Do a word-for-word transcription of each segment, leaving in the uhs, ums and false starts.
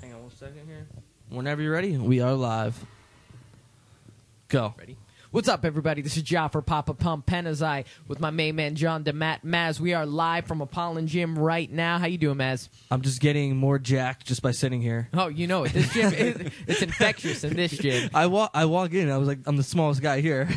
Hang on one second here. Whenever you're ready, we are live. Go. Ready? What's up, everybody? This is Jaffer Papa Pump Penazai with my main man, John DeMatt. Maz, we are live from Apollon Gym right now. How you doing, Maz? I'm just getting more jacked just by sitting here. Oh, you know it. This gym, is, it's infectious in this gym. I walk, I walk in, I was like, I'm the smallest guy here.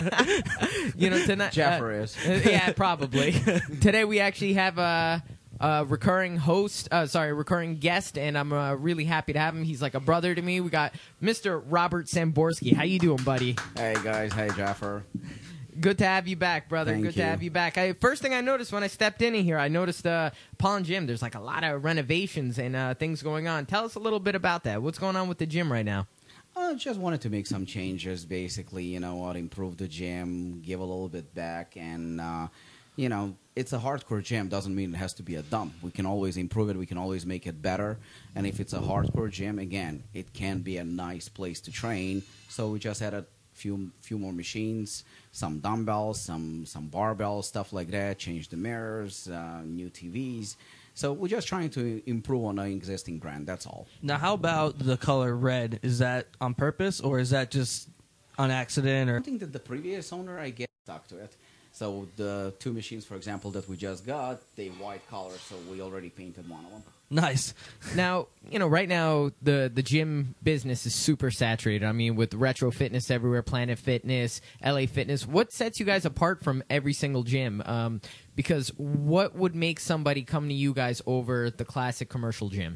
You know, tonight... Jaffer uh, is. Yeah, probably. Today we actually have a... Uh, recurring host, uh, sorry, recurring guest, and I'm uh, really happy to have him. He's like a brother to me. We got Mister Robert Samborski. How you doing, buddy? Hey guys, hey Jaffer. Good to have you back, brother. Thank Good you. to have you back. I, first thing I noticed when I stepped in here, I noticed uh, Apollon Gym. There's like a lot of renovations and uh, things going on. Tell us a little bit about that. What's going on with the gym right now? I just wanted to make some changes, basically. You know what? Improve the gym, give a little bit back, and uh, you know, it's a hardcore gym. Doesn't mean it has to be a dump. We can always improve it. We can always make it better. And if it's a hardcore gym, again, it can be a nice place to train. So we just added a few few more machines, some dumbbells, some some barbells, stuff like that. Change the mirrors, uh, new T Vs. So we're just trying to improve on an existing brand. That's all. Now, how about the color red? Is that on purpose, or is that just on accident? Or I think that the previous owner, I get stuck to it. So the two machines, for example, that we just got, they white color, so we already painted one of them. Nice. Now, you know, right now the the gym business is super saturated. I mean, with Retro Fitness everywhere, Planet Fitness, L A Fitness. What sets you guys apart from every single gym? Um, because what would make somebody come to you guys over the classic commercial gym?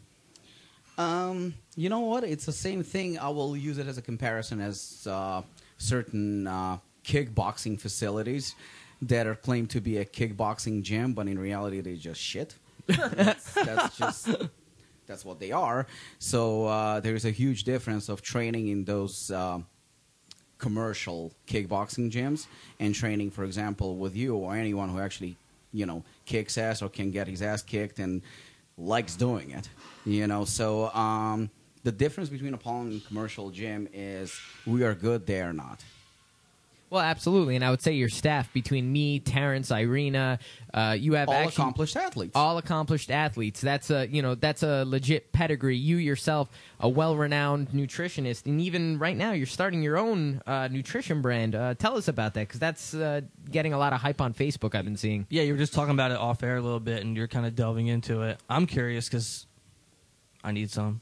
Um, you know what? It's the same thing. I will use it as a comparison as uh, certain uh, kickboxing facilities that are claimed to be a kickboxing gym, but in reality they just shit. that's, that's just that's what they are. So uh, there is a huge difference of training in those uh, commercial kickboxing gyms and training, for example, with you or anyone who actually, you know, kicks ass or can get his ass kicked and likes doing it. You know, so um, the difference between Apollon and commercial gym is we are good, they are not. Well, absolutely, and I would say your staff between me, Terrence, Irina, uh, you have all actually accomplished athletes. all accomplished athletes. That's a you know that's a legit pedigree. You yourself, a well-renowned nutritionist, and even right now you're starting your own uh, nutrition brand. Uh, tell us about that, because that's uh, getting a lot of hype on Facebook. I've been seeing. Yeah, you were just talking about it off air a little bit, and you're kind of delving into it. I'm curious because I need some.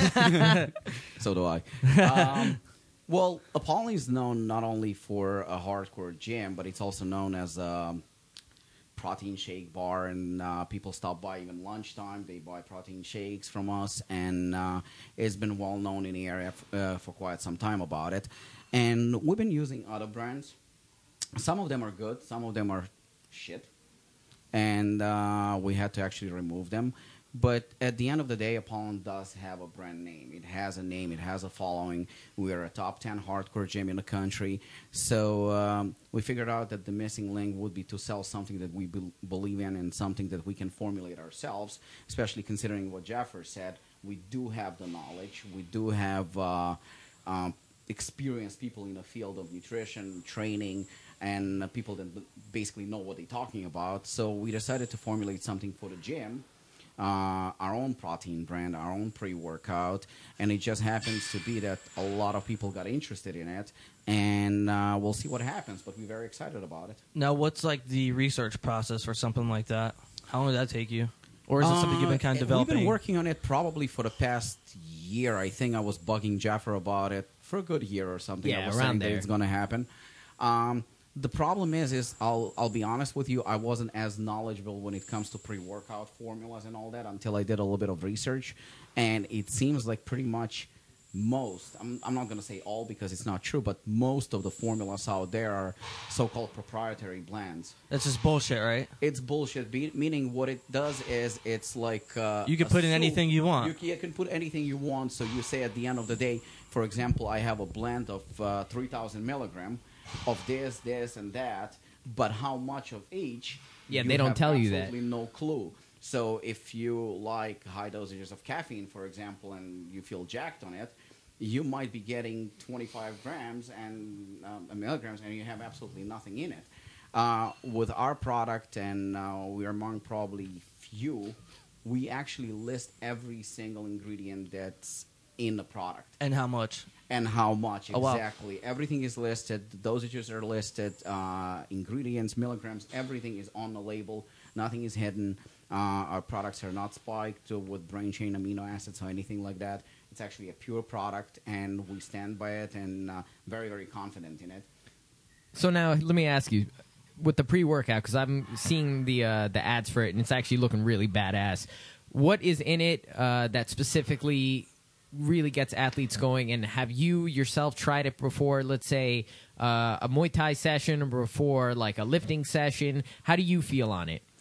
So do I. Um, well, Apollon is known not only for a hardcore gym, but it's also known as a protein shake bar, and uh, people stop by even lunchtime. They buy protein shakes from us, and uh, it's been well known in the area f- uh, for quite some time about it. And we've been using other brands. Some of them are good, some of them are shit, and uh, we had to actually remove them. But at the end of the day, Apollon does have a brand name. It has a name. It has a following. We are a top ten hardcore gym in the country. So um, we figured out that the missing link would be to sell something that we be- believe in and something that we can formulate ourselves, especially considering what Jaffer said. We do have the knowledge. We do have uh, um, experienced people in the field of nutrition, training, and uh, people that b- basically know what they're talking about. So we decided to formulate something for the gym. Uh, our own protein brand, our own pre-workout, and it just happens to be that a lot of people got interested in it, and uh, we'll see what happens, but we're very excited about it. Now, what's like the research process for something like that? How long did that take you? Or is it something you've been kind of Uh, developing? We've been working on it probably for the past year. I think I was bugging Jaffer about it for a good year or something. Yeah, I was around saying there. that it's going to happen. Um, The problem is, is I'll I'll be honest with you, I wasn't as knowledgeable when it comes to pre-workout formulas and all that until I did a little bit of research, and it seems like pretty much most, I'm, I'm not going to say all because it's not true, but most of the formulas out there are so-called proprietary blends. That's just bullshit, right? It's bullshit, be- meaning what it does is it's like... Uh, You can a put in soup. anything you want. You, c- you can put anything you want, so you say at the end of the day, for example, I have a blend of uh, three thousand milligram of this, this, and that, but how much of each? Yeah, you they don't have tell you that. Absolutely no clue. So if you like high dosages of caffeine, for example, and you feel jacked on it, you might be getting twenty-five grams and um, milligrams, and you have absolutely nothing in it. Uh, with our product, and uh, we're among probably few we actually list every single ingredient that's in the product And how much? and how much Oh, wow. exactly. Everything is listed. The dosages are listed. Uh, ingredients, milligrams, everything is on the label. Nothing is hidden. Uh, our products are not spiked with brain chain amino acids or anything like that. It's actually a pure product, and we stand by it and uh, very, very confident in it. So now let me ask you, with the pre-workout, because I'm seeing the uh, the ads for it, and it's actually looking really badass. What is in it uh, that specifically really gets athletes going? And have you yourself tried it before, let's say, uh, a Muay Thai session or before like a lifting session? How do you feel on it?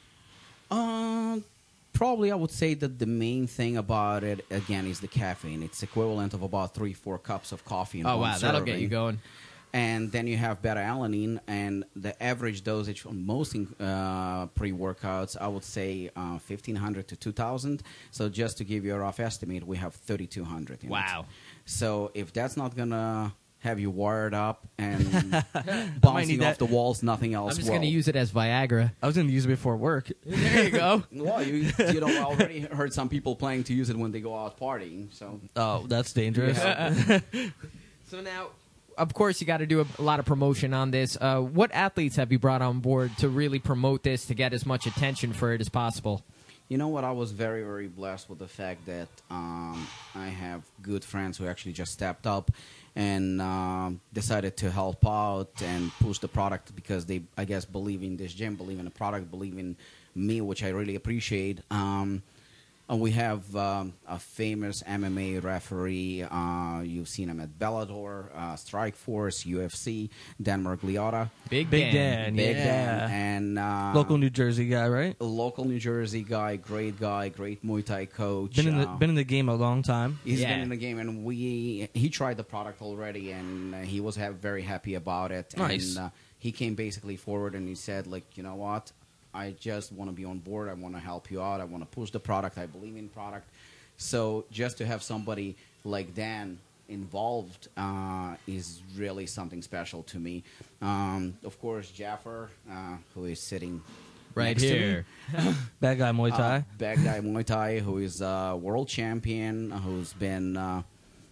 Um, probably I would say that the main thing about it, again, is the caffeine. It's equivalent of about three, four cups of coffee in Oh, one wow, that'll serving. get you going. And then you have beta-alanine, and the average dosage on most uh, pre-workouts, I would say uh, fifteen hundred to two thousand. So just to give you a rough estimate, we have thirty-two hundred in it. Wow. So if that's not going to have you wired up and need bouncing off that. the walls, nothing else I'm just will. going to use it as Viagra. I was going to use it before work. There you go. Well, you, you know, I already heard some people planning to use it when they go out partying. So Oh, that's dangerous. Yeah. So now, of course, you got to do a, a lot of promotion on this. Uh, what athletes have you brought on board to really promote this, to get as much attention for it as possible? You know what? I was very, very blessed with the fact that um, I have good friends who actually just stepped up and um, decided to help out and push the product because they, I guess, believe in this gym, believe in the product, believe in me, which I really appreciate. Um, and we have um, a famous M M A referee. Uh, you've seen him at Bellator, uh, Strikeforce, U F C, Dan Margliotta. Big, Big Dan. Dan, Big yeah. Dan. And, uh, Local New Jersey guy, right? a local New Jersey guy, great guy, great Muay Thai coach. Been in the uh, been in the game a long time. He's Yeah. been in the game, and we he tried the product already, and uh, he was ha- very happy about it. Nice. And uh, he came basically forward and he said, like, you know what? I just want to be on board. I want to help you out. I want to push the product. I believe in product. So just to have somebody like Dan involved uh, is really something special to me. Um, of course, Jaffer, uh, who is sitting Right next to me. here. Bad guy Muay Thai. Uh, bad guy Muay Thai, who is a world champion, who's been uh,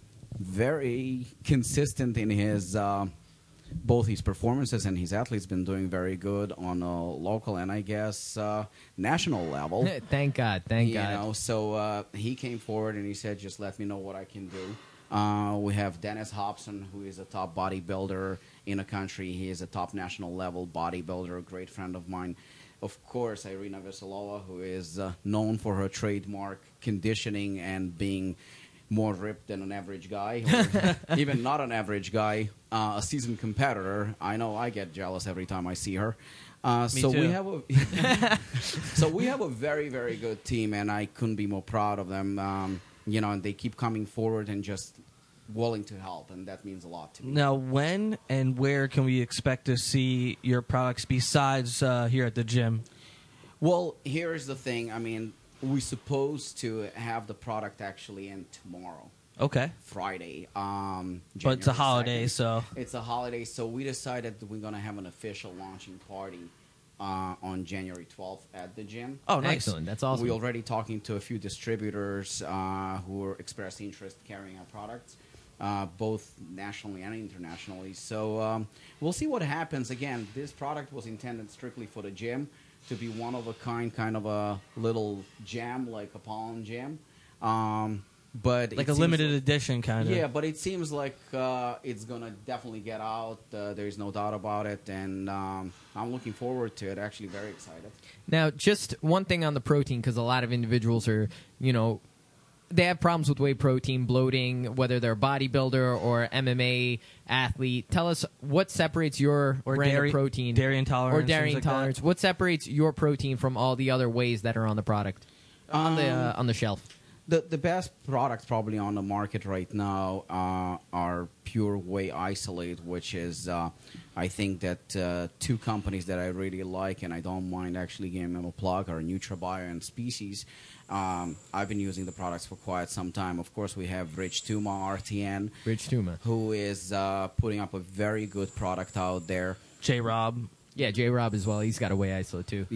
very consistent in his uh, both his performances and his athletes. Been doing very good on a local and I guess uh, national level. Thank God. Thank you God. know, so uh, he came forward and he said, "Just let me know what I can do." Uh, we have Dennis Hobson, who is a top bodybuilder in the country. He is a top national level bodybuilder, a great friend of mine. Of course, Irina Veselova, who is uh, known for her trademark conditioning and being more ripped than an average guy, or even not an average guy, uh, a seasoned competitor. I know I get jealous every time I see her. Uh, Me so too. we have a so we have a very, very good team, and I couldn't be more proud of them. Um, you know, and they keep coming forward and just willing to help, and that means a lot to me. Now, when and where can we expect to see your products besides uh, here at the gym? Well, here's the thing. I mean, we're supposed to have the product actually in tomorrow, Okay. Friday. Um, But it's a January holiday, second. so It's a holiday, so we decided that we're going to have an official launching party uh, on January twelfth at the gym. oh, nice. Excellent. That's awesome. We're already talking to a few distributors uh, who are expressed interest carrying our products, uh, both nationally and internationally. So um, we'll see what happens. Again, this product was intended strictly for the gym, to be one of a kind, kind of a little jam, like a pollen jam. Um, but Like it a seems limited like- edition kind of. yeah, but it seems like uh, it's gonna definitely get out. Uh, there's no doubt about it, and um, I'm looking forward to it. Actually, very excited. Now, just one thing on the protein, because a lot of individuals are, you know, they have problems with whey protein, bloating, whether they're a bodybuilder or M M A athlete. Tell us what separates your Or brand dairy- of protein, dairy intolerance, or dairy things like that. intolerance. What separates your protein from all the other wheys that are on the product, on the uh, on the shelf? The the best products probably on the market right now uh, are Pure Whey Isolate, which is uh, I think that uh, two companies that I really like and I don't mind actually giving them a plug are NutraBio and Species. Um, I've been using the products for quite some time. Of course, we have Rich Tuma R T N, Rich Tuma. who is uh, putting up a very good product out there. J Rob. Yeah, J Rob as well. He's got a whey isolate too. Yep.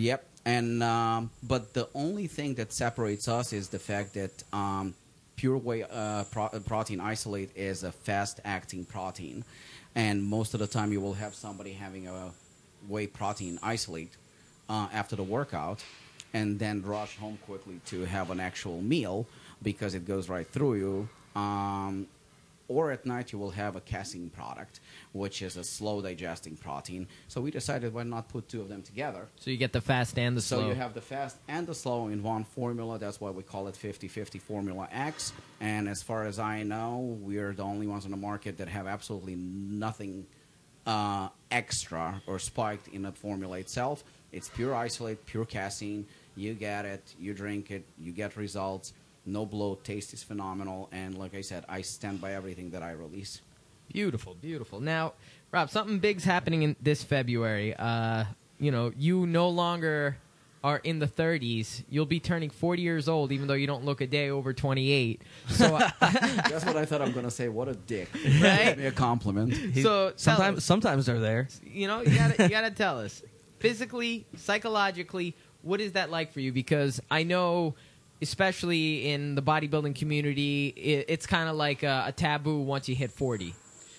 and um, but the only thing that separates us is the fact that um, pure whey uh, pro- protein isolate is a fast-acting protein, and most of the time you will have somebody having a whey protein isolate uh, after the workout, and then rush home quickly to have an actual meal because it goes right through you. Um, or at night you will have a casein product, which is a slow digesting protein. So we decided why not put two of them together. So you get the fast and the So slow. you have the fast and the slow in one formula. That's why we call it fifty fifty Formula X. And as far as I know, we're the only ones on the market that have absolutely nothing uh, extra or spiked in the formula itself. It's pure isolate, pure casein. You get it, you drink it, you get results. No bloat, taste is phenomenal, and like I said, I stand by everything that I release. Beautiful, beautiful. Now, Rob, something big's happening in this February. Uh, you know, you no longer are in the thirties. You'll be turning forty years old, even though you don't look a day over twenty-eight. So, uh, That's what I thought I'm going to say. What a dick. Right? Give me a compliment. He- So, tell sometimes us. sometimes they're there. you know, you gotta, you gotta tell us physically, psychologically, what is that like for you? Because I know, especially in the bodybuilding community, it, it's kind of like a, a taboo once you hit forty.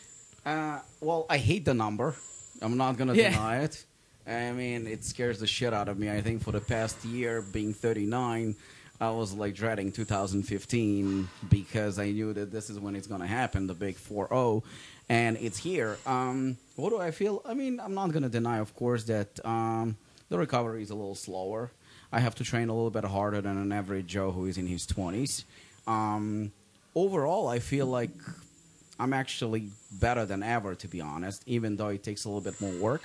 Uh, well, I hate the number. I'm not going to Yeah. deny it. I mean, it scares the shit out of me. I think for the past year, being thirty-nine, I was like dreading two thousand fifteen because I knew that this is when it's going to happen, the big four oh, and it's here. Um, what do I feel? I mean, I'm not going to deny, of course, that um, the recovery is a little slower. I have to train a little bit harder than an average Joe who is in his twenties. Um, overall, I feel like I'm actually better than ever, to be honest, even though it takes a little bit more work.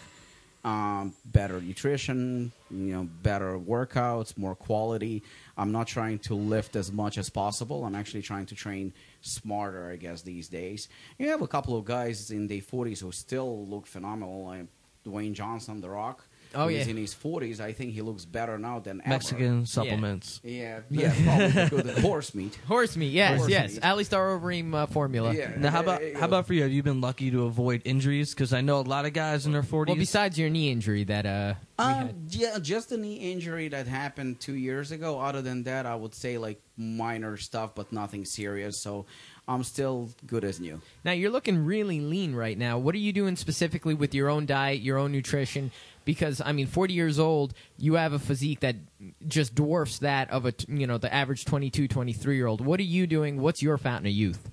Um, better nutrition, you know, better workouts, more quality. I'm not trying to lift as much as possible. I'm actually trying to train smarter, I guess, these days. You have a couple of guys in their forties who still look phenomenal, like Dwayne Johnson, The Rock. Oh, He's yeah. in his forties. I think he looks better now than ever. Mexican supplements. Yeah, yeah, probably good. Horse meat. Horse meat, yes, Horse yes. meat. Alistar Overeem uh, formula. Yeah. Now, how about There you how go. about for you? Have you been lucky to avoid injuries? Because I know a lot of guys in their forties. Well, besides your knee injury that uh, we Um, had. yeah, just a knee injury that happened two years ago. Other than that, I would say like minor stuff, but nothing serious. So I'm still good as new. Now, you're looking really lean right now. What are you doing specifically with your own diet, your own nutrition? Because, I mean, forty years old, you have a physique that just dwarfs that of a, t- you know, the average twenty-two, twenty-three-year-old. What are you doing? What's your fountain of youth?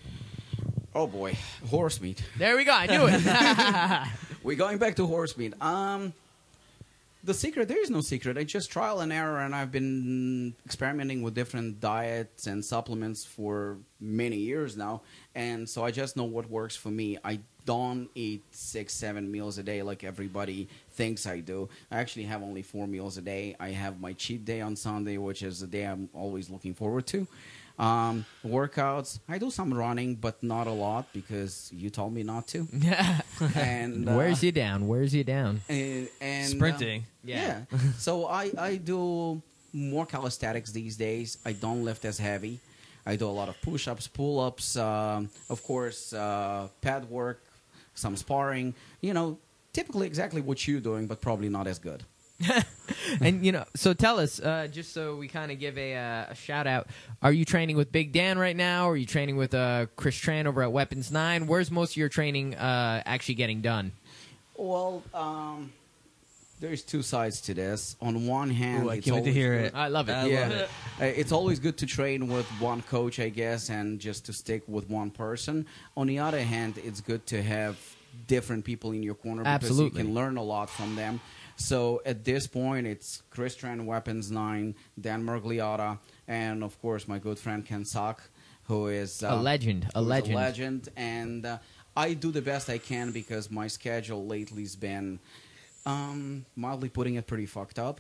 Oh boy, horse meat. There we go. I knew it. We're going back to horse meat. Um, the secret, there is no secret. It's just trial and error, and I've been experimenting with different diets and supplements for many years now, and so I just know what works for me. I don't eat six, seven meals a day like everybody thinks I do. I actually have only four meals a day. I have my cheat day on Sunday, which is the day I'm always looking forward to. Um, workouts, I do some running, but not a lot because you told me not to. And uh, Where's you down? Where's you down? and, and uh, Sprinting. yeah. So I, I do more calisthenics these days. I don't lift as heavy. I do a lot of push-ups, pull-ups, um, of course, uh, pad work, some sparring. You know, typically exactly what you're doing, but probably not as good. And, you know, so tell us, uh, just so we kind of give a, uh, a shout out, are you training with Big Dan right now? Or are you training with uh, Chris Tran over at Weapons nine? Where's most of your training uh, actually getting done? Well, um, there's two sides to this. On one hand, Ooh, I it's can't wait to always hear good- it. I love it. I yeah, love it. Uh, it's always good to train with one coach, I guess, and just to stick with one person. On the other hand, it's good to have different people in your corner because Absolutely. you can learn a lot from them. So at this point, it's Chris Tran, Weapons nine, Dan Mergliotta, and of course my good friend Ken Sock, who is uh, A legend, a who's legend. a legend, and uh, I do the best I can because my schedule lately's been. Um, mildly putting it pretty fucked up.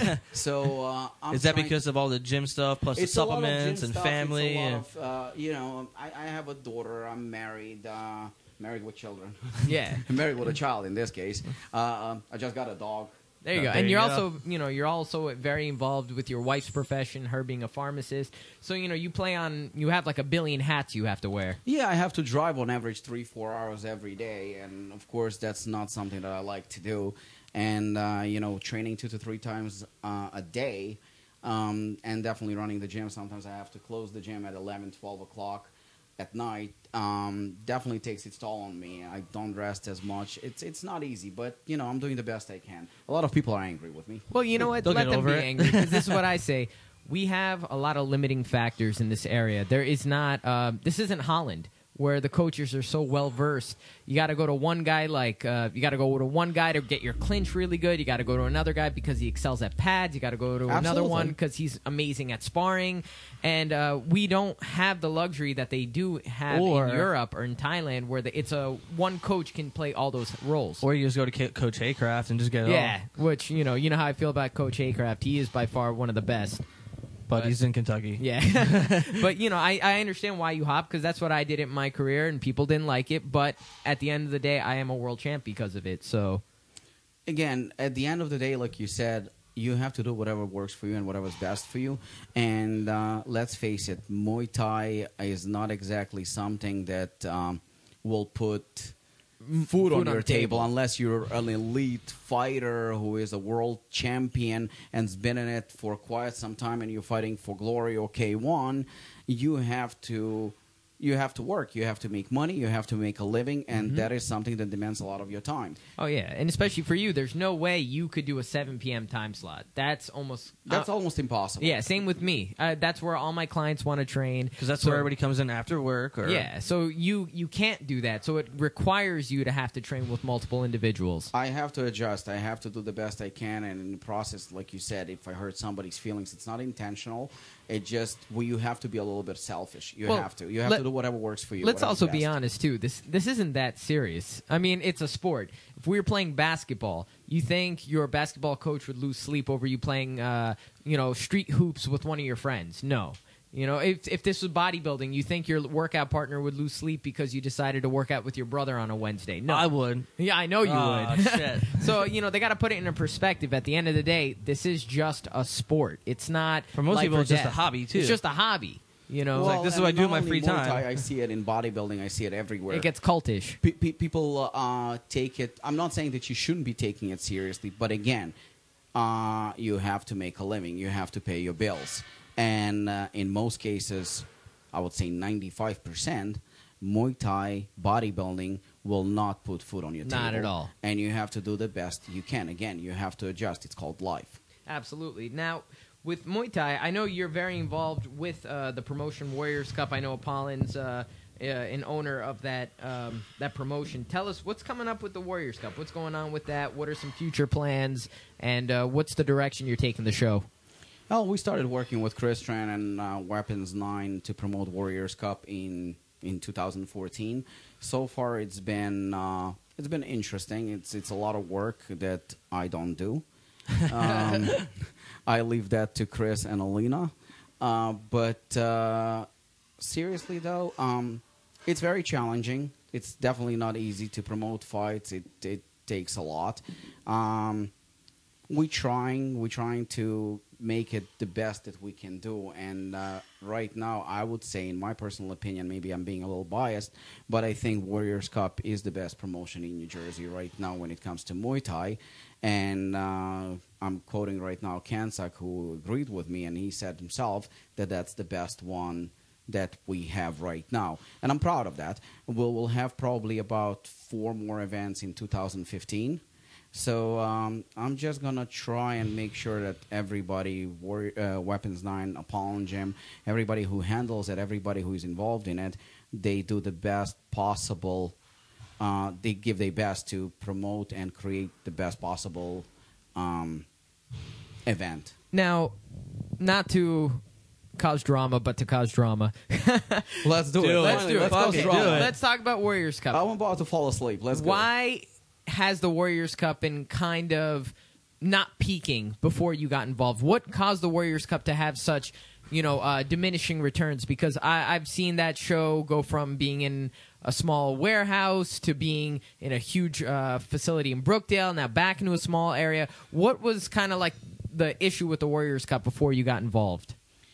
so uh, I'm Is that trying- because of all the gym stuff plus the it's a lot of gym supplements and stuff, family? It's a lot and of, uh, you know, I, I have a daughter. I'm married. Uh, married with children. Yeah. married with a child in this case. Uh, um, I just got a dog. There you go. There And you you're go. also, you know, you're also very involved with your wife's profession, her being a pharmacist. So, you know, you play on, you have like a billion hats you have to wear. Yeah, I have to drive on average three, four hours every day, and of course that's not something that I like to do. and uh, you know, training two to three times uh, a day, um, and definitely running the gym. Sometimes I have to close the gym at eleven, twelve o'clock at night. Um, definitely takes its toll on me. I don't rest as much. It's it's not easy, but you know, I'm doing the best I can. A lot of people are angry with me. Well, you know what? They'll Let get them over be it. angry, because this is what I say. We have a lot of limiting factors in this area. There is not. Uh, this isn't Holland, where the coaches are so well versed. You got to go to one guy like uh, you got to go to one guy to get your clinch really good. You got to go to another guy because he excels at pads. You got to go to another Absolutely. one because he's amazing at sparring. And uh, we don't have the luxury that they do have Or- in Europe or in Thailand, where the, it's a one coach can play all those roles. Or you just go to K- Coach Haycraft and just get it yeah, all. which you know, you know how I feel about Coach Haycraft. He is by far one of the best. But But- he's in Kentucky. Yeah. But, you know, I, I understand why you hop, because that's what I did in my career, and people didn't like it. But at the end of the day, I am a world champ because of it. So, Again, at the end of the day, like you said, you have to do whatever works for you and whatever's best for you. And uh, let's face it, Muay Thai is not exactly something that um, will put food, on on your the table table. unless you're an elite fighter who is a world champion and's been in it for quite some time, and you're fighting for glory or K one. You have to you have to work, you have to make money, you have to make a living, and that is something that demands a lot of your time. oh, yeah. And especially for you, there's no way you could do a seven p.m. time slot. That's almost... That's uh, almost impossible. Yeah, same with me. Uh, that's where all my clients want to train. Because that's So- where everybody comes in after work. Or Yeah, so you, you can't do that. So it requires you to have to train with multiple individuals. I have to adjust. I have to do the best I can, and in the process, like you said, if I hurt somebody's feelings, it's not intentional. It just well, you have to be a little bit selfish. You Well, have to. You have let- to do whatever works for you. Let's whatever's also be best. honest too. This this isn't that serious. I mean, it's a sport. If we were playing basketball, you think your basketball coach would lose sleep over you playing, uh, you know, street hoops with one of your friends? No. You know, if if this was bodybuilding, you think your workout partner would lose sleep because you decided to work out with your brother on a Wednesday? No, I would. Yeah, I know you Oh, would. shit. So you know they got to put it in a perspective. At the end of the day, this is just a sport. It's not For most life people, or it's just a death. hobby, too. It's just a hobby. You know, like, this is and what I do in not my only free Muay time. Thai, I see it in bodybuilding. I see it everywhere. it gets cultish. Pe- pe- people uh, take it. I'm not saying that you shouldn't be taking it seriously, but again, uh, you have to make a living. You have to pay your bills, and uh, in most cases, I would say ninety-five percent, Muay Thai bodybuilding will not put food on your table. Not at all. And you have to do the best you can. Again, you have to adjust. It's called life. Absolutely. Now, with Muay Thai, I know you're very involved with uh, the promotion Warriors Cup. I know Apollin's uh, uh, an owner of that um, that promotion. Tell us what's coming up with the Warriors Cup. What's going on with that? What are some future plans? And uh, what's the direction you're taking the show? Well, we started working with Chris Tran and uh, Weapons nine to promote Warriors Cup in in two thousand fourteen. So far, it's been uh, it's been interesting. It's it's a lot of work that I don't do. Um, I leave that to Chris and Alina. Uh, but uh, seriously, though, um, it's very challenging. It's definitely not easy to promote fights. It it takes a lot. Um, we trying we trying to make it the best that we can do, and uh, right now I would say, in my personal opinion, maybe I'm being a little biased, but I think Warriors Cup is the best promotion in New Jersey right now when it comes to Muay Thai. And uh, I'm quoting right now Kansak, who agreed with me, and he said himself that that's the best one that we have right now, and I'm proud of that. We'll, we'll have probably about four more events in two thousand fifteen. So um, I'm just gonna try and make sure that everybody, War- uh, Weapons nine, Apollon Gym, everybody who handles it, everybody who is involved in it, they do the best possible. Uh, they give their best to promote and create the best possible um, event. Now, not to cause drama, but to cause drama. Let's do, Do it. it. Let's do it. Let's Let's fucking go do strong. it. Let's talk about Warriors Cup. I'm about to fall asleep. Let's go. Why has the Warriors Cup been kind of not peaking before you got involved? What caused the Warriors Cup to have such, you know, uh, diminishing returns? Because I, I've seen that show go from being in a small warehouse to being in a huge uh, facility in Brookdale, now back into a small area. What was kind of like the issue with the Warriors Cup before you got involved?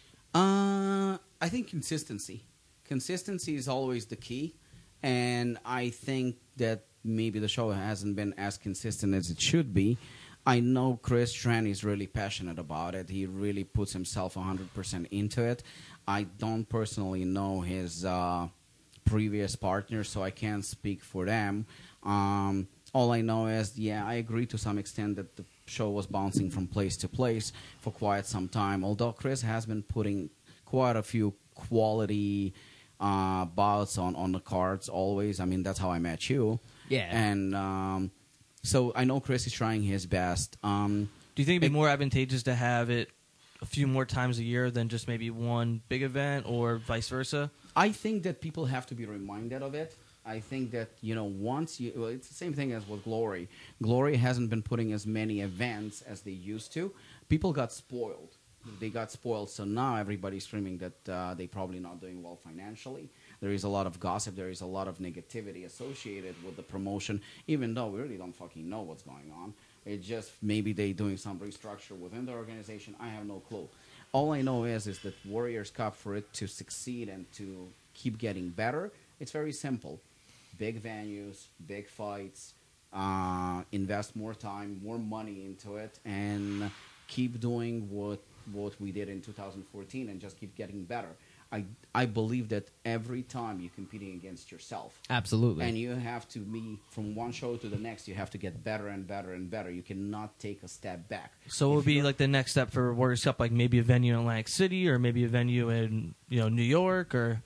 Uh, I think consistency. Consistency is always the key, and I think that maybe the show hasn't been as consistent as it should be. I know Chris Tran is really passionate about it. He really puts himself one hundred percent into it. I don't personally know his uh, previous partners, so I can't speak for them. Um, all I know is, yeah, I agree to some extent that the show was bouncing from place to place for quite some time, although Chris has been putting quite a few quality uh, bouts on, on the cards always. I mean, that's how I met you. Yeah. And um, so I know Chris is trying his best. Um, Do you think it'd be it- more advantageous to have it a few more times a year than just maybe one big event, or vice versa? I think that people have to be reminded of it. I think that, you know, once you... Well, it's the same thing as with Glory. Glory hasn't been putting as many events as they used to. People got spoiled. They got spoiled, so now everybody's screaming that uh, they're probably not doing well financially. There is a lot of gossip. There is a lot of negativity associated with the promotion, even though we really don't fucking know what's going on. It's just maybe they're doing some restructure within the organization. I have no clue. All I know is, is that Warriors Cup, for it to succeed and to keep getting better, it's very simple. Big venues, big fights, uh, invest more time, more money into it, and keep doing what what we did in two thousand fourteen and just keep getting better. I, I believe that every time you're competing against yourself. Absolutely. And you have to be, from one show to the next, you have to get better and better and better. You cannot take a step back. So what would If be you're- like the next step for Warriors Cup? Like maybe a venue in Atlantic City, or maybe a venue in, you know, New York, or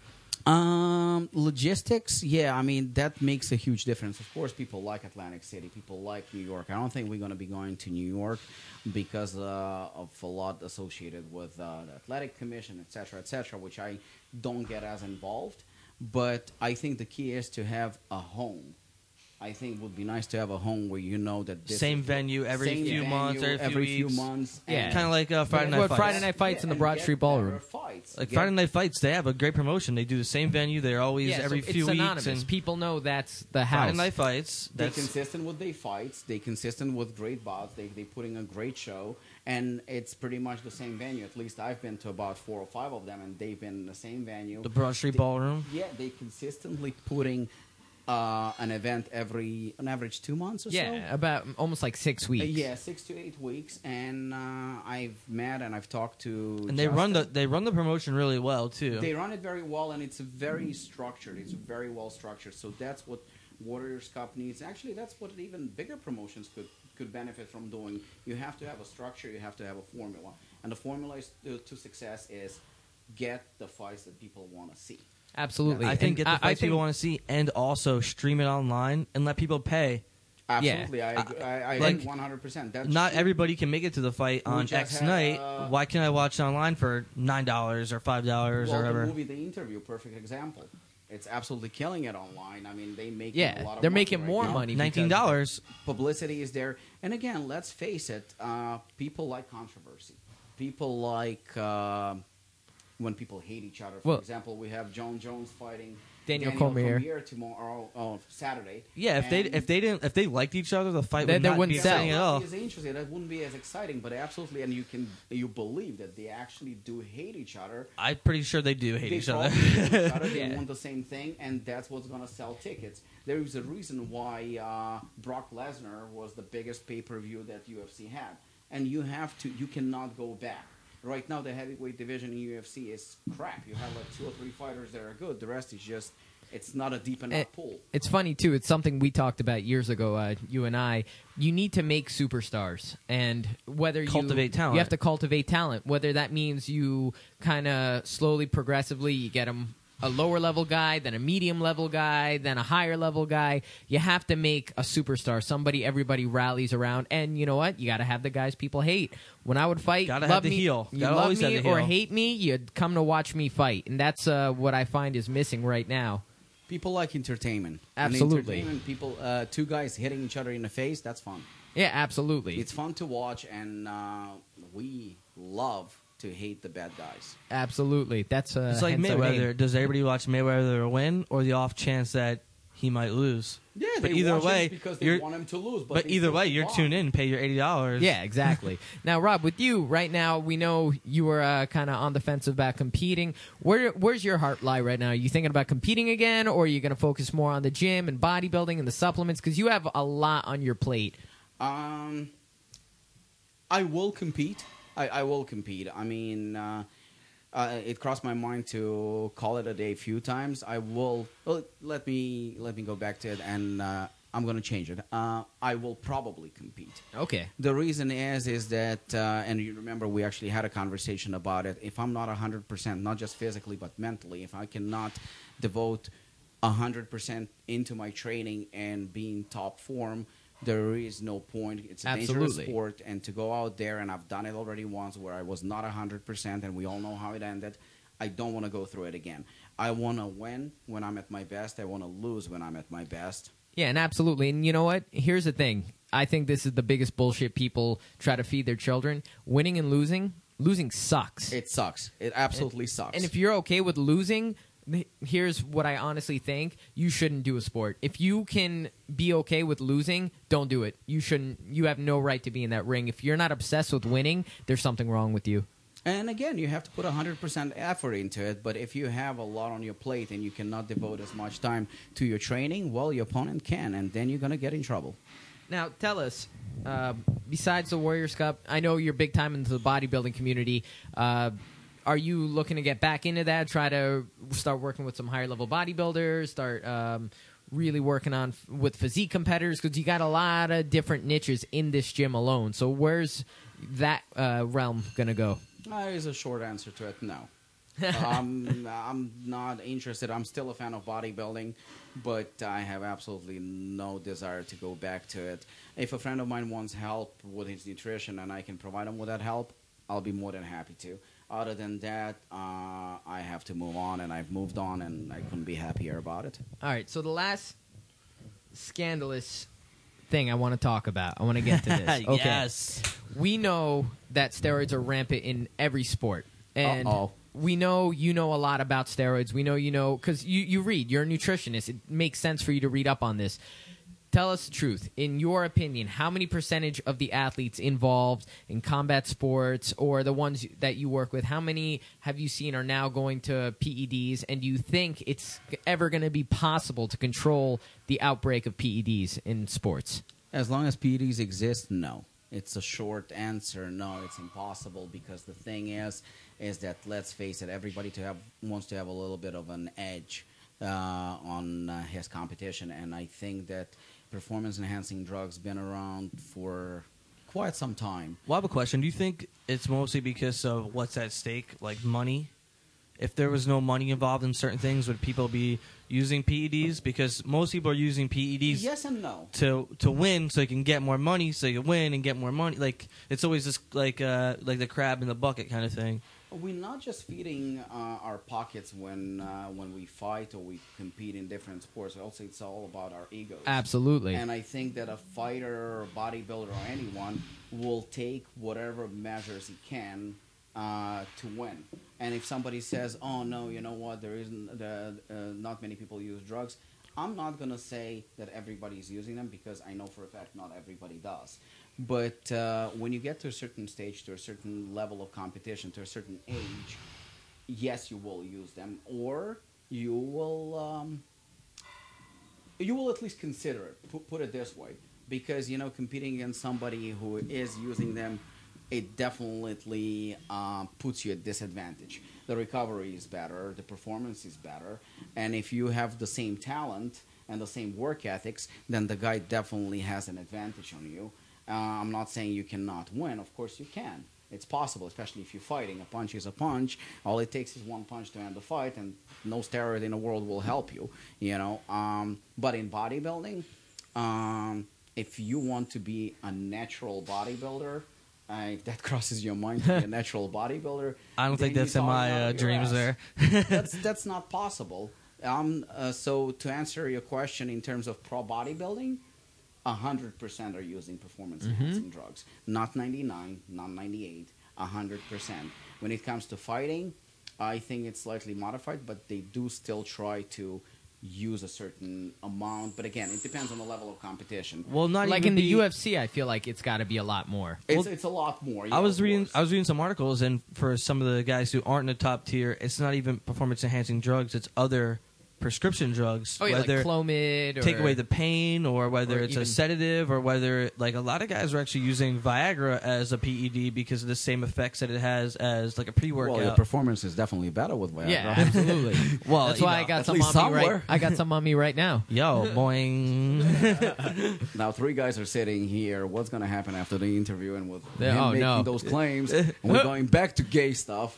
Um, logistics, yeah, I mean, that makes a huge difference. Of course, people like Atlantic City. People like New York. I don't think we're going to be going to New York because uh, of a lot associated with uh, the Athletic Commission, et cetera, et cetera, which I don't get as involved. But I think the key is to have a home. I think it would be nice to have a home where you know that this Same is- venue every same few venue months, every few every few weeks. months. Yeah. and- kind of like uh, Friday Night Well, Fights. Friday Night Fights in the and Broad get Street Ballroom. better Fights. Like Get- Friday Night Fights, they have a great promotion. They do the same venue. They're always yeah, every so few it's weeks. synonymous. And People know that's the house. Friday Night Fights. They That's consistent with their fights. They consistent with great bouts. They they putting a great show, and it's pretty much the same venue. At least I've been to about four or five of them, and they've been in the same venue. the Broad Street They- Ballroom. Yeah, they consistently putting uh, an event every on average two months or so. Yeah, about almost like six weeks. Uh, yeah, six to eight weeks, and uh, I've met and I've talked to. And they run the Justin. they run the promotion really well too. They run it very well, and it's very structured. It's very well structured. So that's what Warriors Cup needs. Actually, that's what even bigger promotions could could benefit from doing. You have to have a structure. You have to have a formula, and the formula is, to, to success is get the fights that people want to see. Absolutely. I think And get the I- I fights think- people want to see, and also stream it online and let people pay. Absolutely, I, agree. I, I like, agree one hundred percent. That's Not true. everybody can make it to the fight We on just X had, night. uh, Why can't I watch it online for nine dollars or five dollars Well, or the whatever? movie, The Interview, perfect example. It's absolutely killing it online. I mean, they make a Yeah, lot of they're money making right more now. money. Nineteen because- dollars. Publicity is there, and again, let's face it. Uh, people like controversy. People like uh, when people hate each other. For Well- example, we have John Jones fighting Daniel Cormier. tomorrow, oh, Saturday. Yeah, if they And- if they didn't if they liked each other, the fight They- would they not wouldn't be sell. exciting at all. That wouldn't be as interesting. That wouldn't be as exciting, but absolutely, and you can you believe that they actually do hate each other. I'm pretty sure they do hate They each other. probably hate each other. They Yeah. want the same thing, and that's what's going to sell tickets. There is a reason why uh, Brock Lesnar was the biggest pay per view that U F C had, and you have to. You cannot go back. Right now, the heavyweight division in U F C is crap. You have like two or three fighters that are good. The rest is just. It's not a deep enough Eh, pool. It's funny too. It's something we talked about years ago. Uh, you and I. You need to make superstars, and whether you Cultivate talent. you have to cultivate talent. Whether that means you kind of slowly, progressively, you get them a lower level guy, then a medium level guy, then a higher level guy. You have to make a superstar, somebody everybody rallies around. And you know what? You got to have the guys people hate. When I would fight, Gotta love have the me, heel. You Gotta love always me have the or heel. hate me, you'd come to watch me fight, and that's uh, what I find is missing right now. People like entertainment. And Absolutely. entertainment, people, uh, two guys hitting each other in the face. That's fun. Yeah, absolutely. It's fun to watch, and uh, we love to hate the bad guys. Absolutely. That's uh, It's like hence our Mayweather. name. Does everybody watch Mayweather win, or the off chance that he might lose. Yeah, but they either watch him way, because they you're- want him to lose. But, But they either still way, you're watch. tuned in and pay your eighty dollars. Yeah, exactly. Now, Rob, with you right now, we know you were uh, kind of on the fence about competing. Where Where's your heart lie right now? Are you thinking about competing again, or are you going to focus more on the gym and bodybuilding and the supplements? Because you have a lot on your plate. Um, I will compete. I, I will compete. I mean, uh, uh, it crossed my mind to call it a day a few times. I will. Well, let me let me go back to it, and uh, I'm going to change it. Uh, I will probably compete. Okay. The reason is is that, uh, and you remember we actually had a conversation about it. If I'm not one hundred percent, not just physically but mentally, if I cannot devote one hundred percent into my training and be in top form, there is no point. It's a dangerous Absolutely. sport, and to go out there, and I've done it already once where I was not one hundred percent, and we all know how it ended. I don't want to go through it again. I want to win when I'm at my best. I want to lose when I'm at my best. Yeah, and absolutely. And you know what? Here's the thing. I think this is the biggest bullshit people try to feed their children. Winning and losing, losing sucks. It sucks. It absolutely sucks. And if you're okay with losing, th- here's what I honestly think. You shouldn't do a sport. If you can be okay with losing, don't do it. You shouldn't. You have no right to be in that ring. If you're not obsessed with winning, there's something wrong with you. And again, you have to put one hundred percent effort into it. But if you have a lot on your plate and you cannot devote as much time to your training, well, your opponent can, and then you're going to get in trouble. Now, tell us, uh, besides the Warriors Cup, I know you're big time into the bodybuilding community. Uh, are you looking to get back into that, try to start working with some higher-level bodybuilders, start um, really working on f- with physique competitors? Because you got a lot of different niches in this gym alone. So where's that uh, realm going to go? That is a short answer to it, no. um, I'm not interested. I'm still a fan of bodybuilding, but I have absolutely no desire to go back to it. If a friend of mine wants help with his nutrition and I can provide him with that help, I'll be more than happy to. Other than that, uh, I have to move on, and I've moved on, and I couldn't be happier about it. All right, so the last scandalous thing I want to talk about. I want to get to this. Okay. Yes. We know that steroids are rampant in every sport. And Uh-oh. we know you know a lot about steroids. We know you know, because you, you read, you're a nutritionist. It makes sense for you to read up on this. Tell us the truth. In your opinion, how many percentage of the athletes involved in combat sports or the ones that you work with, how many have you seen are now going to P E Ds? And do you think it's ever going to be possible to control the outbreak of P E Ds in sports? As long as P E Ds exist, no. It's a short answer. No, it's impossible, because the thing is, is that, let's face it, everybody to have wants to have a little bit of an edge uh, on uh, his competition, and I think that performance-enhancing drugs been around for quite some time. Well, I have a question. Do you think it's mostly because of what's at stake, like money? If there was no money involved in certain things, would people be using P E Ds? Because most people are using P E Ds Yes and no. to to win, so they can get more money, so you can win and get more money. Like it's always this like uh, like the crab in the bucket kind of thing. We're not just feeding uh, our pockets when uh, when we fight or we compete in different sports. Also, it's all about our egos. Absolutely. And I think that a fighter or bodybuilder or anyone will take whatever measures he can uh, to win. And if somebody says, "Oh no, you know what? There isn't. Uh, uh, not many people use drugs." I'm not gonna say that everybody's using them, because I know for a fact not everybody does. But uh, when you get to a certain stage, to a certain level of competition, to a certain age, yes, you will use them, or you will um, you will at least consider it. Put, put it this way, because you know, competing against somebody who is using them, it definitely uh, puts you at disadvantage. The recovery is better, the performance is better, and if you have the same talent and the same work ethics, then the guy definitely has an advantage on you. Uh, I'm not saying you cannot win. Of course you can. It's possible, especially if you're fighting. A punch is a punch. All it takes is one punch to end the fight, and no steroid in the world will help you. You know. Um, but in bodybuilding, um, if you want to be a natural bodybuilder, uh, if that crosses your mind to be a natural bodybuilder, I don't then think that's you're in my talking out uh, of your dreams ass. there. that's that's not possible. Um, uh, so to answer your question in terms of pro bodybuilding, a hundred percent are using performance enhancing Mm-hmm. drugs. Not ninety nine, not ninety eight, a hundred percent. When it comes to fighting, I think it's slightly modified, but they do still try to use a certain amount. But again, it depends on the level of competition. Well, not Like even in the be- U F C, I feel like it's got to be a lot more. It's, Well, it's a lot more. I yeah, was of reading. course. I was reading some articles, and for some of the guys who aren't in the top tier, it's not even performance enhancing drugs. It's other prescription drugs. Oh yeah, whether like Clomid or take away the pain, or whether or it's even- a sedative, or whether like a lot of guys are actually using Viagra as a P E D because of the same effects that it has as like a pre-workout. Well, your performance is definitely better with Viagra. Yeah, absolutely. Well, That's you why know, I got at some least on me right. somewhere. I got some on me right now. Yo, boing. Now three guys are sitting here. What's going to happen after the interview and with Yeah, him oh, making no. those claims? And we're going back to gay stuff.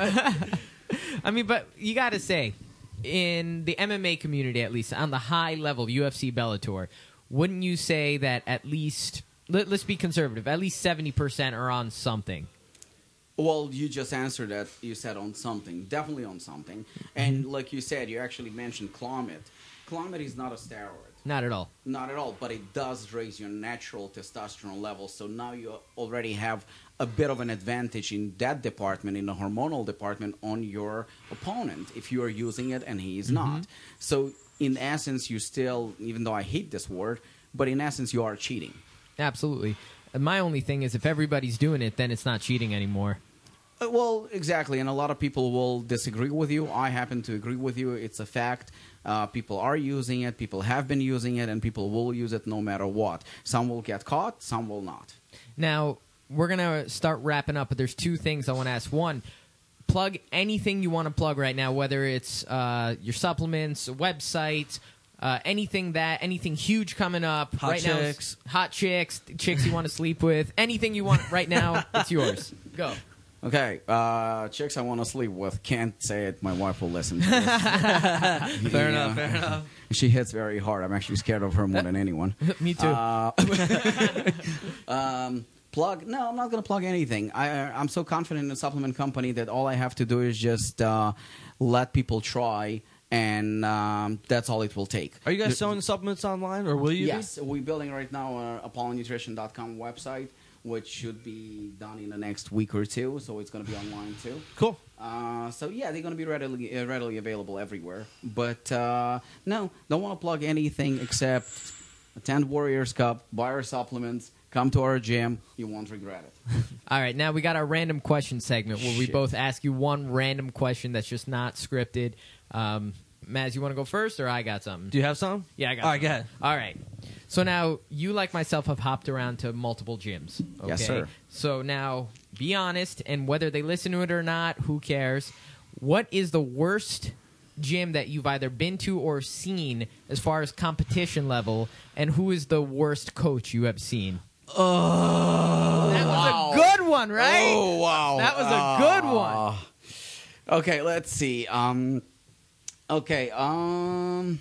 I mean, but you got to say, in the M M A community, at least on the high level, U F C, Bellator, wouldn't you say that at least, let, let's be conservative, at least seventy percent are on something? Well, you just answered that. You said on something. Definitely on something. And like you said, you actually mentioned Clomid. Clomid is not a steroid. Not at all. Not at all, but it does raise your natural testosterone levels. So now you already have a bit of an advantage in that department, in the hormonal department, on your opponent if you are using it and he is not. So in essence, you still, even though I hate this word, but in essence, you are cheating. Absolutely. And my only thing is if everybody's doing it, then it's not cheating anymore. Uh, Well, exactly, and a lot of people will disagree with you. I happen to agree with you. It's a fact. Uh, people are using it, people have been using it, and people will use it no matter what. Some will get caught, some will not. Now, we're going to start wrapping up, but there's two things I want to ask. One, plug anything you want to plug right now, whether it's uh, your supplements, website, uh, anything that, anything huge coming up. Hot right chicks. Now, hot chicks, chicks you want to sleep with, anything you want right now, it's yours. Go. Okay, uh, chicks I want to sleep with. Can't say it. My wife will listen to this. Fair Yeah. enough. Fair enough. She hits very hard. I'm actually scared of her more than anyone. Me too. Uh, um, plug? No, I'm not going to plug anything. I, I'm so confident in the supplement company that all I have to do is just uh, let people try, and um, that's all it will take. Are you guys The- selling supplements online, or will you? Yes, we're building right now a apollo nutrition dot com website, which should be done in the next week or two, so it's going to be online too. Be? Cool. Uh, so yeah, they're going to be readily uh, readily available everywhere. But uh, no, don't want to plug anything except attend Warriors Cup, buy our supplements, come to our gym. You won't regret it. All right, now we got our random question segment where we Shit. both ask you one random question that's just not scripted. Um, Maz, you want to go first, or I got something? Do you have some? Yeah, I got All right, something. go ahead. All right. So now, you, like myself, have hopped around to multiple gyms. Okay? Yes, sir. So now, be honest, and whether they listen to it or not, who cares? What is the worst gym that you've either been to or seen as far as competition level, and who is the worst coach you have seen? Oh, That was wow. a good one, right? Oh wow, That was a good one. Uh, Okay, let's see. Um, okay, um,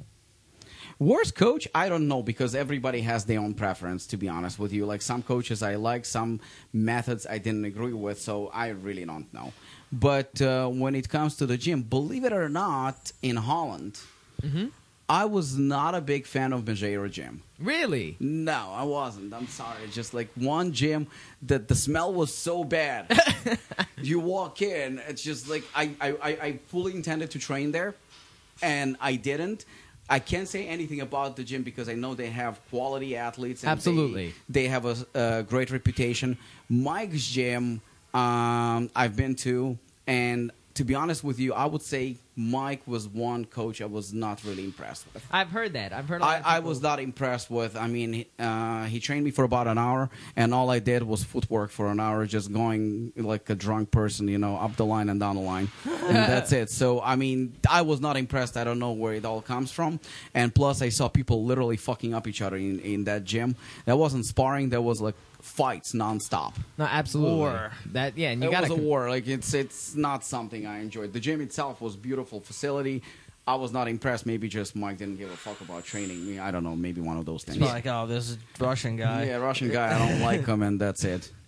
worst coach? I don't know because everybody has their own preference. To be honest with you, like some coaches I like, some methods I didn't agree with, so I really don't know. But uh, when it comes to the gym, believe it or not, in Holland, I was not a big fan of Madeira Gym. Really? No, I wasn't. I'm sorry. It's just like one gym that the smell was so bad. You walk in, it's just like I, I, I I fully intended to train there, and I didn't. I can't say anything about the gym because I know they have quality athletes. And Absolutely. They, they have a, a great reputation. Mike's gym, um, I've been to, and to be honest with you, I would say Mike was one coach I was not really impressed with. I've heard that. I've heard. A lot I, of I people- was not impressed with. I mean, he- uh, he trained me for about an hour, and all I did was footwork for an hour, just going like a drunk person, you know, up the line and down the line, and that's it. So, I mean, I was not impressed. I don't know where it all comes from, and plus, I saw people literally fucking up each other in, in that gym. That wasn't sparring. That was like fights nonstop. No, absolutely. War. That yeah, and you It got was a to. war. Like it's it's not something I enjoyed. The gym itself was beautiful facility. I was not impressed. Maybe just Mike didn't give a fuck about training me. I don't know. Maybe one of those things. It's not like, oh, this is Russian guy. Yeah, Russian guy. I don't like him, and that's it.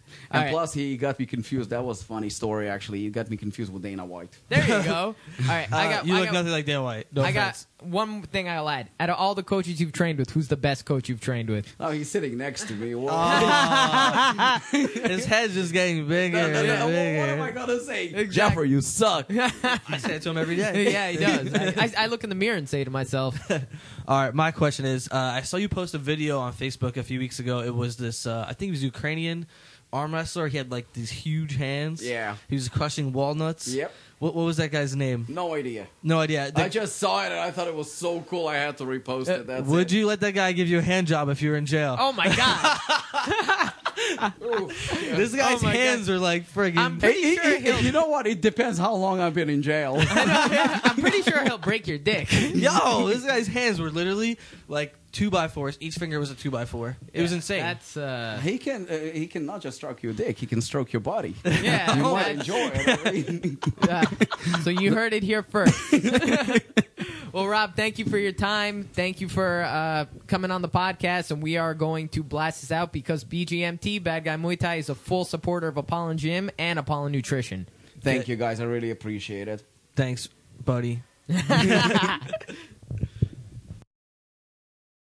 And All right. plus, he got me confused. That was a funny story, actually. He got me confused with Dana White. There you go. All right, I Uh, got. you I look got, nothing like Dan White. No I offense. got one thing I'll add. Out of all the coaches you've trained with, who's the best coach you've trained with? Oh, he's sitting next to me. Whoa. His head's just getting bigger No, no, no, and what, bigger. what am I gonna say? Exactly. Jeffrey, you suck. I say it to him every day. Yeah, he does. I, I, I look in the mirror and say to myself, All right, my question is: uh, I saw you post a video on Facebook a few weeks ago. It was this, uh, I think he was Ukrainian arm wrestler. He had like these huge hands. Yeah. He was crushing walnuts. Yep. What, what was that guy's name? No idea. No idea. The- I just saw it and I thought it was so cool. I had to repost it. That's would it. you let that guy give you a hand job if you were in jail? "Oh my god!" Oof. Yeah. This guy's Oh my hands are like friggin'. I'm pretty Hey, sure hey, he'll. hey, you know what? It depends how long I've been in jail. I'm pretty sure he'll break your dick. Yo, this guy's hands were literally like two by fours. Each finger was a two by four. It was insane. That's uh, he can uh, he can not just stroke your dick. He can stroke your body. yeah. You oh, might that- enjoy it. I mean. uh, so you heard it here first. Well, Rob, thank you for your time. Thank you for uh, coming on the podcast, and we are going to blast this out because B G M T, Bad Guy Muay Thai, is a full supporter of Apollon Gym and Apollon Nutrition. Thank you guys. I really appreciate it. Thanks, buddy.